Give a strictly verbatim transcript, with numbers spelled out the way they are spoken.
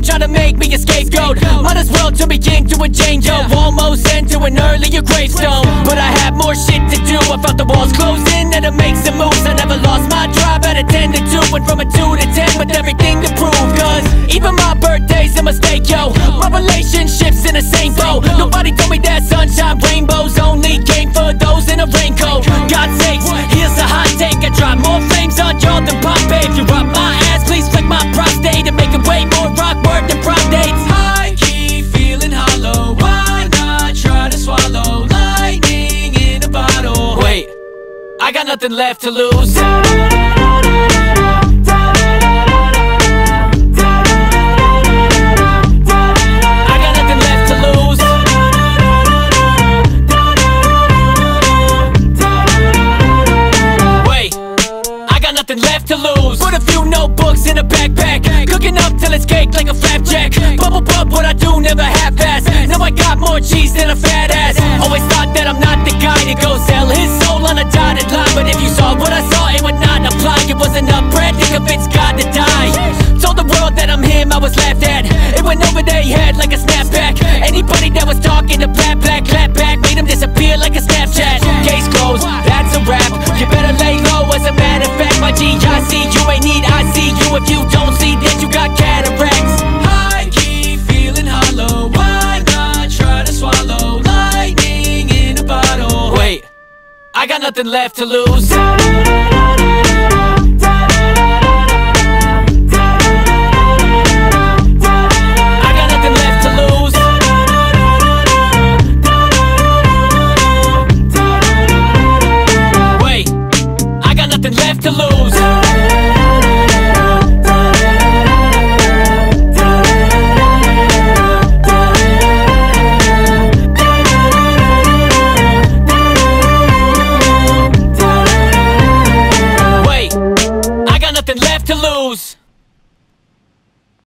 trying to make me a scapegoat. Might as well turn me into a Django, almost sent to an earlier gravestone. But I have more shit to do. I felt the walls closing and to make some moves. I never lost my drive at a ten to two. Went from a two to ten with everything to prove. Cause even my birthday's a mistake, yo. My relationship's in the same boat. Nobody told me that sunshine rainbows only came for those in a raincoat. God sakes, here's a hot take. I drop more flames on y'all than Pompeii. If you rub my ass, please flick my prostate and make it way more rock work than prom dates. I keep feeling hollow. Why not try to swallow lightning in a bottle? Wait, I got nothing left to lose. Left to lose. Put a few notebooks in a backpack, cooking up till it's cake like a flapjack. Bubble pop, what I do never half-ass. Now I got more cheese than a fat ass. Always thought that I'm not the guy to go sell his soul on a dotted line. But if you saw what I saw, it would not apply. It wasn't enough bread to convince God to die. Told the world that I'm him, I was laughed at. It went over their head like a snapback. Anybody that was talking to black, black, clap back, made him disappear like a Snapchat. Case closed, that's a wrap. You better lay low, as a matter of fact. My G I C, you ain't need I C U. If you don't see, then you got cataracts. I keep feeling hollow. Why not try to swallow lightning in a bottle? Wait, I got nothing left to lose.